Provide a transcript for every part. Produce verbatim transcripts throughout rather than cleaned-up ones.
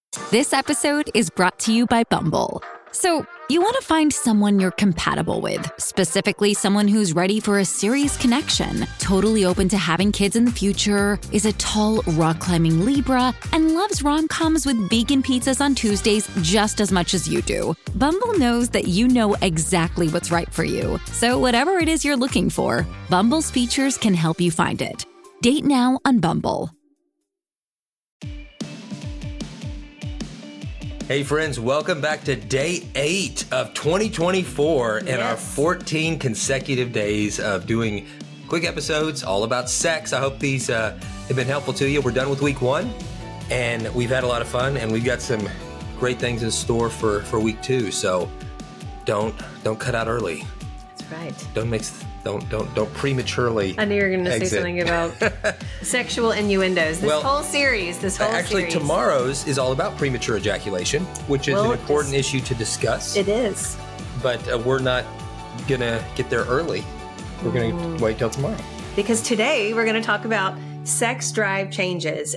This episode is brought to you by Bumble. So, you want to find someone you're compatible with, specifically someone who's ready for a serious connection, totally open to having kids in the future, is a tall, rock-climbing Libra, and loves rom-coms with vegan pizzas on Tuesdays just as much as you do. Bumble knows that you know exactly what's right for you. So whatever it is you're looking for, Bumble's features can help you find it. Date now on Bumble. Hey friends, welcome back to day eight of twenty twenty-four and yes. our fourteen consecutive days of doing quick episodes all about sex. I hope these uh, have been helpful to you. We're done with week one and we've had a lot of fun and we've got some great things in store for, for week two. So don't don't cut out early. That's right. Don't mix. Don't don't don't prematurely. I knew you were going to say something about sexual innuendos. This well, whole series, this whole actually, series. tomorrow's is all about premature ejaculation, which is well, an important issue to discuss. It is, but uh, we're not going to get there early. We're going to mm. wait till tomorrow because today we're going to talk about sex drive changes.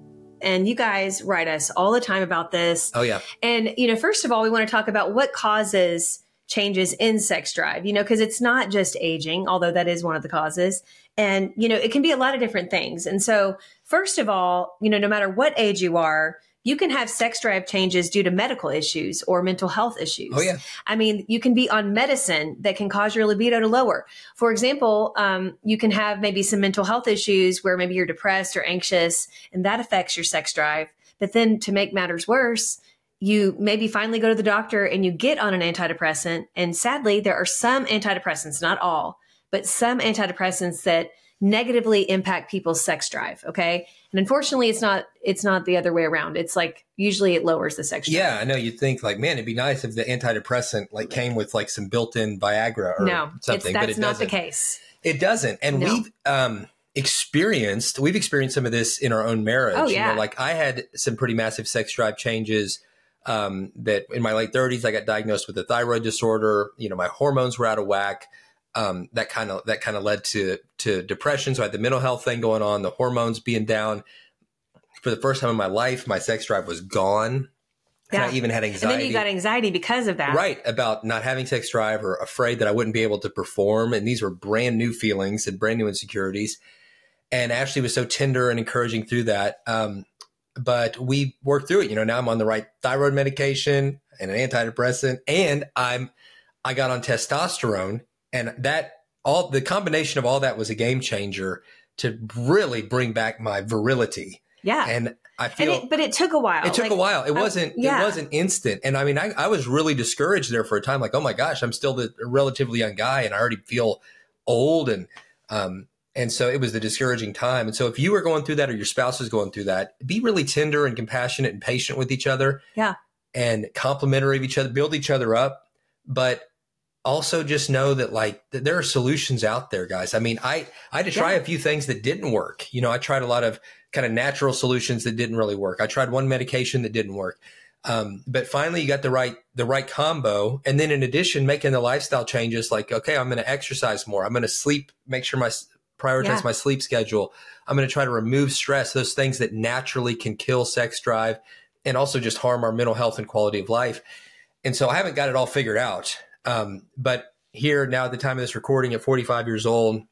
And you guys write us all the time about this. Oh yeah. And you know, first of all, we want to talk about what causes changes in sex drive, you know, because it's not just aging, although that is one of the causes. And, you know, it can be a lot of different things. And so, first of all, you know, no matter what age you are, you can have sex drive changes due to medical issues or mental health issues. Oh, yeah. I mean, you can be on medicine that can cause your libido to lower. For example, um, you can have maybe some mental health issues where maybe you're depressed or anxious, and that affects your sex drive. But then to make matters worse, you maybe finally go to the doctor and you get on an antidepressant. And sadly, there are some antidepressants, not all, but some antidepressants that negatively impact people's sex drive. Okay. And unfortunately, it's not, it's not the other way around. It's like, usually it lowers the sex drive. Yeah. I know you'd think like, man, it'd be nice if the antidepressant like came with like some built-in Viagra or no, something, that's but it not doesn't. the case. It doesn't. And no. we've, um, experienced, we've experienced some of this in our own marriage. Oh, yeah. You know, like I had some pretty massive sex drive changes. Um, that in my late thirties, I got diagnosed with a thyroid disorder. You know, my hormones were out of whack. Um, that kind of that kind of led to to depression. So I had the mental health thing going on, the hormones being down. For the first time in my life, my sex drive was gone. Yeah. And I even had anxiety. And then you got anxiety because of that. Right, about not having sex drive or afraid that I wouldn't be able to perform. And these were brand new feelings and brand new insecurities. And Ashley was so tender and encouraging through that. Um, But we worked through it. You know, now I'm on the right thyroid medication and an antidepressant, and I'm I got on testosterone, and that all the combination of all that was a game changer to really bring back my virility. Yeah, and I feel, and it, but it took a while. It took like, a while. It wasn't. Uh, yeah. It wasn't instant. And I mean, I, I was really discouraged there for a time. Like, oh my gosh, I'm still the relatively young guy, and I already feel old, and um. And so it was the discouraging time. And so if you were going through that or your spouse was going through that, be really tender and compassionate and patient with each other. Yeah. And complimentary of each other, build each other up. But also just know that like that there are solutions out there, guys. I mean, I, I had to try yeah. a few things that didn't work. You know, I tried a lot of kind of natural solutions that didn't really work. I tried one medication that didn't work. Um, but finally you got the right, the right combo. And then in addition, making the lifestyle changes like, okay, I'm going to exercise more. I'm going to sleep, make sure my prioritize yeah. my sleep schedule. I'm going to try to remove stress, those things that naturally can kill sex drive and also just harm our mental health and quality of life. And so I haven't got it all figured out. Um, but here now at the time of this recording at forty-five years old,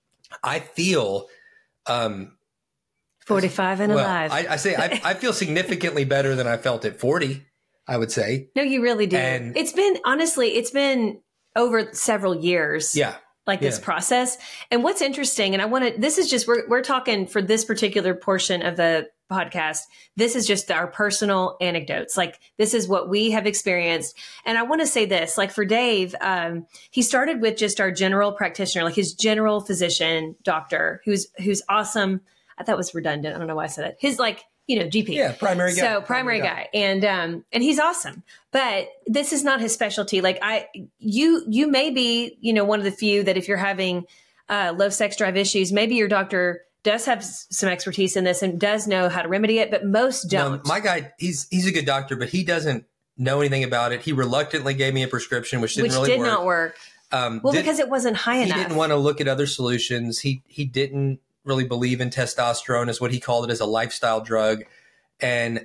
I feel, um, forty-five and well, alive. I, I say I, I feel significantly better than I felt at forty, I would say. No, you really do. And it's been, honestly, it's been over several years. Yeah. Like this yeah. process. And what's interesting, and I want to, this is just, we're, we're talking for this particular portion of the podcast. This is just our personal anecdotes. Like this is what we have experienced. And I want to say this, like for Dave, um, he started with just our general practitioner, like his general physician doctor, who's, who's awesome. I thought it was redundant. I don't know why I said it. His like, you know, G P. Yeah, primary guy. So primary, primary guy. guy. And um and he's awesome. But this is not his specialty. Like I you you may be, you know, one of the few that if you're having uh low sex drive issues, maybe your doctor does have s- some expertise in this and does know how to remedy it, but most don't. No, my guy, he's he's a good doctor, but he doesn't know anything about it. He reluctantly gave me a prescription, which didn't which really did work. not work. Um, well, did, because it wasn't high he enough. He didn't want to look at other solutions. He he didn't really believe in testosterone as what he called it as a lifestyle drug. And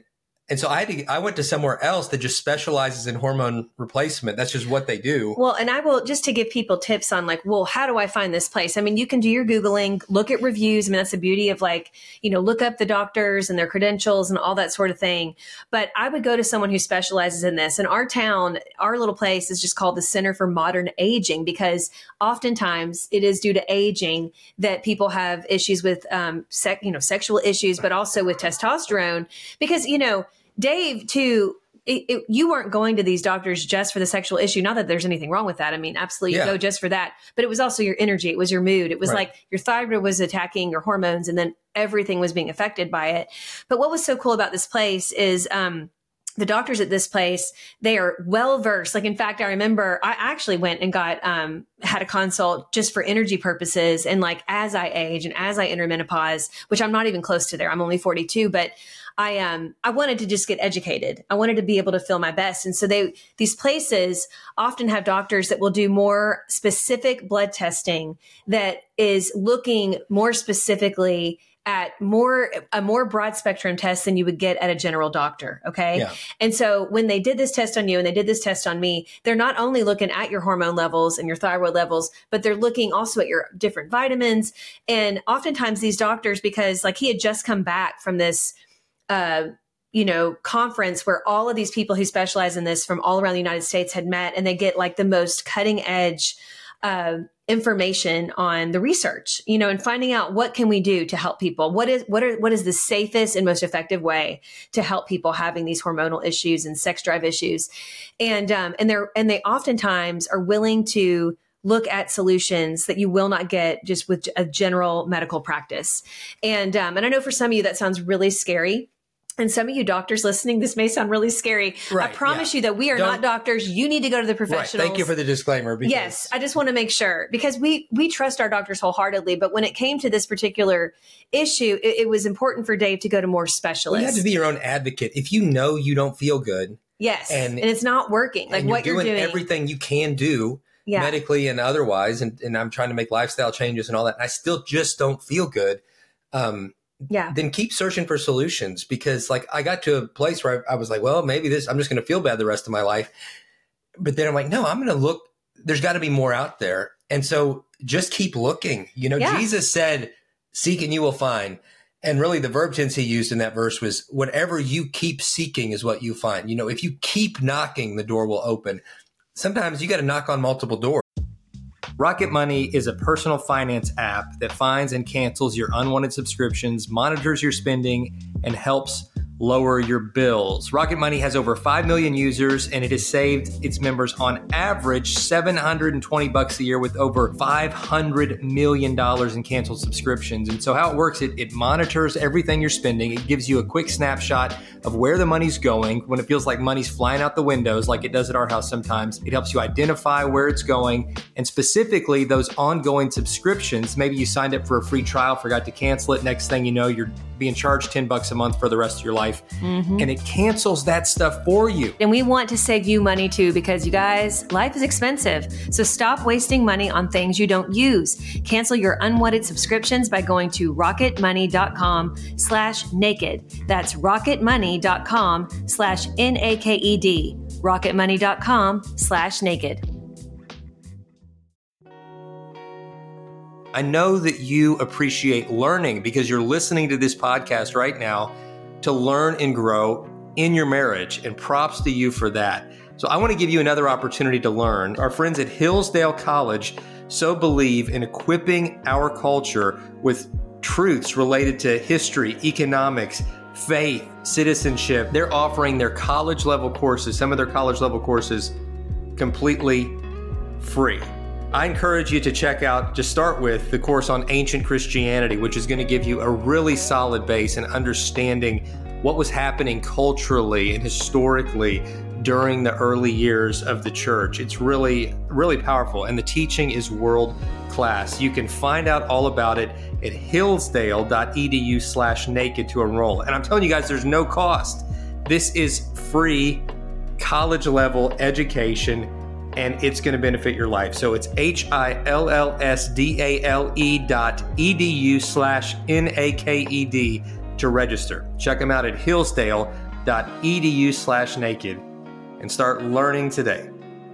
And so I had to, I went to somewhere else that just specializes in hormone replacement. That's just what they do. Well, and I will, just to give people tips on like, well, how do I find this place? I mean, you can do your Googling, look at reviews. I mean, that's the beauty of like, you know, look up the doctors and their credentials and all that sort of thing. But I would go to someone who specializes in this. In our town, our little place is just called the Center for Modern Aging, because oftentimes it is due to aging that people have issues with, um, sec, you know, sexual issues, but also with testosterone, because, you know, Dave, too, it, it, you weren't going to these doctors just for the sexual issue. Not that there's anything wrong with that. I mean, absolutely, you Yeah. go just for that. But it was also your energy. It was your mood. It was Right. like your thyroid was attacking your hormones, and then everything was being affected by it. But what was so cool about this place is um, the doctors at this place, they are well versed. Like, in fact, I remember I actually went and got um, had a consult just for energy purposes. And like, as I age and as I enter menopause, which I'm not even close to there, I'm only forty-two, but I um I wanted to just get educated. I wanted to be able to feel my best. And so they these places often have doctors that will do more specific blood testing that is looking more specifically at more a more broad spectrum test than you would get at a general doctor. Okay. Yeah. And so when they did this test on you and they did this test on me, they're not only looking at your hormone levels and your thyroid levels, but they're looking also at your different vitamins. And oftentimes these doctors, because like he had just come back from this uh, you know, conference where all of these people who specialize in this from all around the United States had met, and they get like the most cutting edge uh, information on the research, you know, and finding out what can we do to help people? What is, what are, what is the safest and most effective way to help people having these hormonal issues and sex drive issues? And, um, and they're, and they oftentimes are willing to look at solutions that you will not get just with a general medical practice. And, um, and I know for some of you that sounds really scary. And some of you doctors listening, this may sound really scary. Right, I promise yeah. you that we are Don't- not doctors. You need to go to the Right. professionals. Thank you for the disclaimer. Because Yes, I just want to make sure, because we we trust our doctors wholeheartedly. But when it came to this particular issue, it, it was important for Dave to go to more well, specialists. you have to be your own advocate. If you know you don't feel good, yes, and- and, it's not working. Like and what you're you're doing doing. everything you can do Yeah. medically and otherwise, and, and I'm trying to make lifestyle changes and all that, and I still just don't feel good. Um, yeah, then keep searching for solutions, because like I got to a place where I, I was like, well, maybe this, I'm just going to feel bad the rest of my life. But then I'm like, no, I'm going to look, there's got to be more out there. And so just keep looking. You know, Yeah. Jesus said, seek and you will find. And really the verb tense he used in that verse was, whatever you keep seeking is what you find. You know, if you keep knocking, the door will open. Sometimes you got to knock on multiple doors. Rocket Money is a personal finance app that finds and cancels your unwanted subscriptions, monitors your spending, and helps lower your bills. Rocket Money has over five million users, and it has saved its members on average seven hundred twenty bucks a year with over five hundred million dollars in canceled subscriptions. And so how it works, it, it monitors everything you're spending. It gives you a quick snapshot of where the money's going when it feels like money's flying out the windows, like it does at our house sometimes. It helps you identify where it's going, and specifically those ongoing subscriptions. Maybe you signed up for a free trial, forgot to cancel it. Next thing you know, you're being charged ten bucks a month for the rest of your life. Mm-hmm. And it cancels that stuff for you. And we want to save you money too, because you guys, life is expensive. So stop wasting money on things you don't use. Cancel your unwanted subscriptions by going to rocketmoney.com slash naked. That's rocketmoney.com slash N A K E D. rocketmoney.com slash naked. I know that you appreciate learning, because you're listening to this podcast right now to learn and grow in your marriage, and props to you for that. So I want to give you another opportunity to learn. Our friends at Hillsdale College so believe in equipping our culture with truths related to history, economics, faith, citizenship. They're offering their college level courses, some of their college level courses, completely free. I encourage you to check out, to start with, the course on ancient Christianity, which is going to give you a really solid base in understanding what was happening culturally and historically during the early years of the church. It's really, really powerful, and the teaching is world class. You can find out all about it at hillsdale.edu slash naked to enroll. And I'm telling you guys, there's no cost. This is free college level education, and it's going to benefit your life. So it's H-I-L-L-S-D-A-L-E dot E-D-U slash N-A-K-E-D to register. Check them out at hillsdale dot e d u slash naked and start learning today.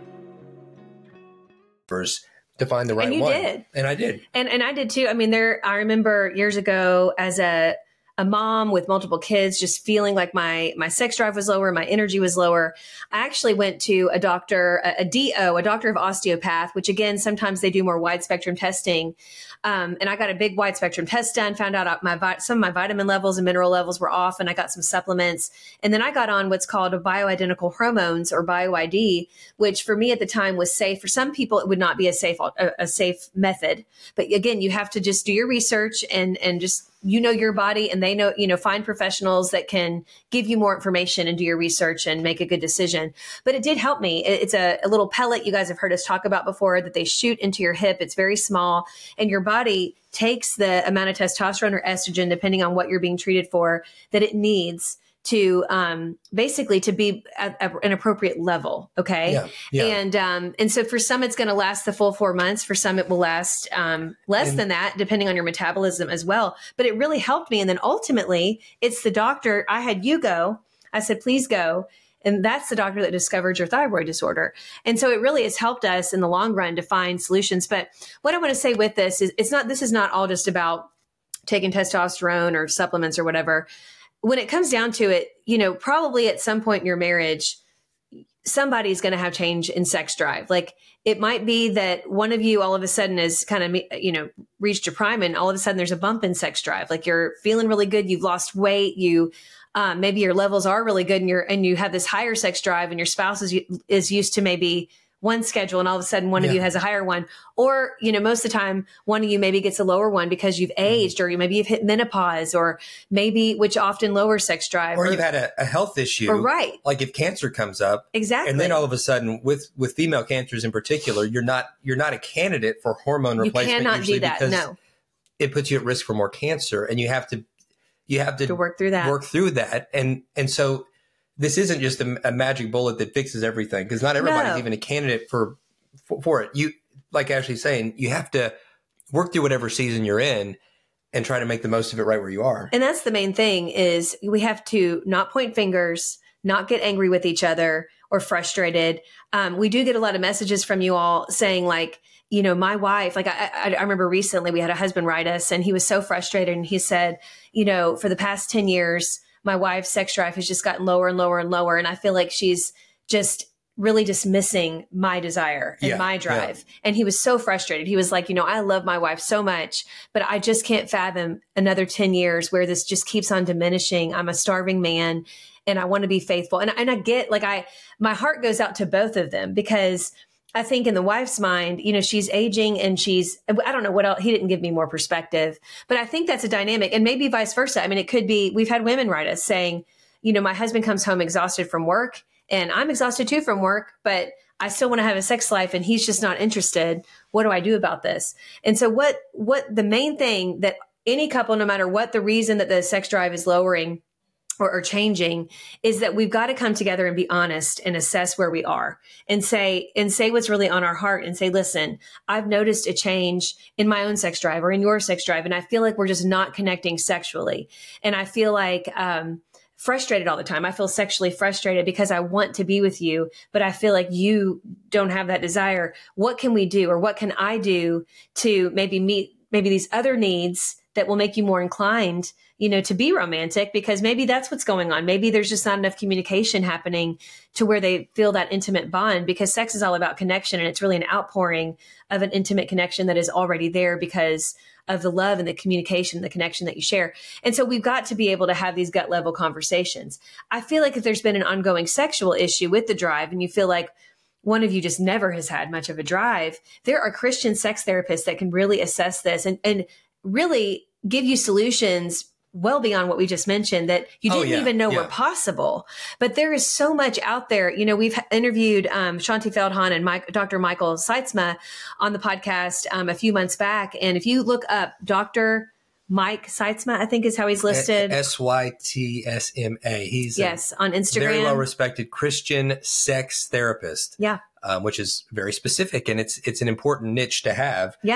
First, to find the right and you one. did. And I did. And and I did too. I mean, there, I remember years ago as a, a mom with multiple kids, just feeling like my, my sex drive was lower, my energy was lower. I actually went to a doctor, a, a D O, a doctor of osteopath, which again, sometimes they do more wide spectrum testing. Um, and I got a big wide spectrum test done, found out my some of my vitamin levels and mineral levels were off, and I got some supplements. And then I got on what's called a bioidentical hormones, or Bio I D, which for me at the time was safe. For some people, it would not be a safe a, a safe method. But again, you have to just do your research and and just, you know, your body, and they know, you know, find professionals that can give you more information and do your research and make a good decision. But it did help me. It's a, a little pellet you guys have heard us talk about before that they shoot into your hip. It's very small, and your body takes the amount of testosterone or estrogen, depending on what you're being treated for, that it needs to um, basically to be at, at an appropriate level. Okay. Yeah, yeah. And, um, and so for some, it's going to last the full four months. For some, it will last um, less And- than that, depending on your metabolism as well. But it really helped me. And then ultimately it's the doctor. I had you go, I said, please go. And that's the doctor that discovered your thyroid disorder. And so it really has helped us in the long run to find solutions. But what I want to say with this is it's not, this is not all just about taking testosterone or supplements or whatever. When it comes down to it, you know, probably at some point in your marriage, somebody's going to have change in sex drive. Like it might be that one of you all of a sudden is kind of, you know, reached your prime, and all of a sudden there's a bump in sex drive. Like you're feeling really good. You've lost weight. You, um, maybe your levels are really good, and you're, and you have this higher sex drive, and your spouse is, is used to maybe one schedule, and all of a sudden one Yeah. of you has a higher one. Or, you know, most of the time one of you maybe gets a lower one because you've aged, mm-hmm. or you maybe you've hit menopause, or maybe, which often lowers sex drive. Or, or you've had a, a health issue. Or right. Like if cancer comes up. Exactly. And then all of a sudden with, with female cancers in particular, you're not, you're not a candidate for hormone You replacement. cannot do that. Because No. it puts you at risk for more cancer, and you have to, you have to, to work through that, work through that. And, and so this isn't just a, a magic bullet that fixes everything, because not everybody's No. even a candidate for, for, for it. You, like Ashley's saying, you have to work through whatever season you're in and try to make the most of it right where you are. And that's the main thing, is we have to not point fingers, not get angry with each other or frustrated. Um, we do get a lot of messages from you all saying like, you know, my wife, like I, I, I remember recently we had a husband write us, and he was so frustrated. And he said, you know, for the past ten years, my wife's sex drive has just gotten lower and lower and lower. And I feel like she's just really dismissing my desire and Yeah, my drive. yeah. And he was so frustrated. He was like, you know, I love my wife so much, but I just can't fathom another ten years where this just keeps on diminishing. I'm a starving man, and I want to be faithful. And, and I get like, I, my heart goes out to both of them, because I think in the wife's mind, you know, she's aging and she's, I don't know what else, he didn't give me more perspective, but I think that's a dynamic, and maybe vice versa. I mean, it could be, we've had women write us saying, you know, my husband comes home exhausted from work, and I'm exhausted too from work, but I still want to have a sex life, and he's just not interested. What do I do about this? And so what, what the main thing that any couple, no matter what the reason that the sex drive is lowering or, or changing, is that we've got to come together and be honest and assess where we are, and say, and say what's really on our heart, and say, listen, I've noticed a change in my own sex drive or in your sex drive, and I feel like we're just not connecting sexually. And I feel like, um, frustrated all the time. I feel sexually frustrated because I want to be with you, but I feel like you don't have that desire. What can we do, or what can I do to maybe meet maybe these other needs that will make you more inclined, you know, to be romantic? Because maybe that's what's going on. Maybe there's just not enough communication happening to where they feel that intimate bond, because sex is all about connection, and it's really an outpouring of an intimate connection that is already there because of the love and the communication, the connection that you share. And so we've got to be able to have these gut level conversations. I feel like if there's been an ongoing sexual issue with the drive, and you feel like one of you just never has had much of a drive, there are Christian sex therapists that can really assess this and, and really give you solutions well beyond what we just mentioned that you didn't oh, yeah, even know yeah. were possible. But there is so much out there. You know, we've interviewed um, Shanti Feldhahn and Mike, Doctor Michael Seitzma on the podcast um, a few months back. And if you look up Doctor Mike Seitzma, I think is how he's listed. S Y T S M A. He's yes, on Instagram. Very well-respected Christian sex therapist. Yeah. Um, which is very specific, and it's it's an important niche to have. Yeah.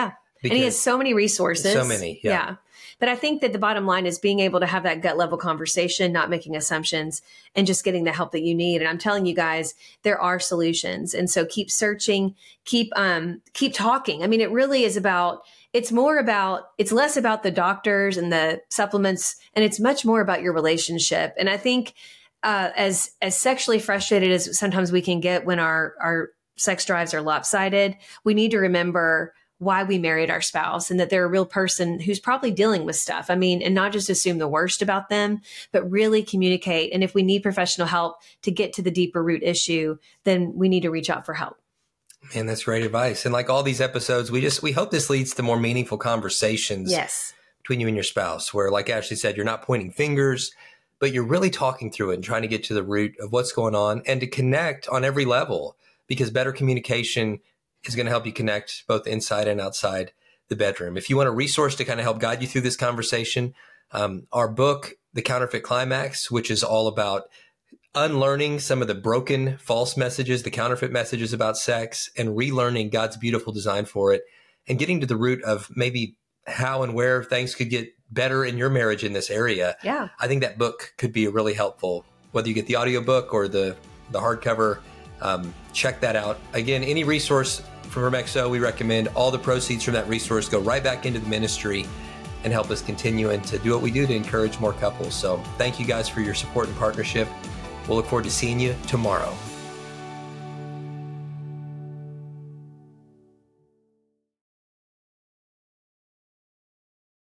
and he has so many resources. So many. Yeah. yeah. But I think that the bottom line is being able to have that gut level conversation, not making assumptions, and just getting the help that you need. And I'm telling you guys, there are solutions. And so keep searching, keep, um, keep talking. I mean, it really is about, it's more about, it's less about the doctors and the supplements, and it's much more about your relationship. And I think, uh, as, as sexually frustrated as sometimes we can get when our, our sex drives are lopsided, we need to remember why we married our spouse and that they're a real person who's probably dealing with stuff. I mean, and not just assume the worst about them, but really communicate. And if we need professional help to get to the deeper root issue, then we need to reach out for help. Man, that's great advice. And like all these episodes, we just, we hope this leads to more meaningful conversations yes. between you and your spouse, where, like Ashley said, you're not pointing fingers, but you're really talking through it and trying to get to the root of what's going on and to connect on every level, because better communication is going to help you connect both inside and outside the bedroom. If you want a resource to kind of help guide you through this conversation, um, our book, The Counterfeit Climax, which is all about unlearning some of the broken, false messages, the counterfeit messages about sex, and relearning God's beautiful design for it, and getting to the root of maybe how and where things could get better in your marriage in this area. Yeah. I think that book could be really helpful, whether you get the audiobook or the, the hardcover. Um, check that out. Again, any resource from Remexo, we recommend. All the proceeds from that resource go right back into the ministry and help us continue and to do what we do to encourage more couples. So thank you guys for your support and partnership. We'll look forward to seeing you tomorrow.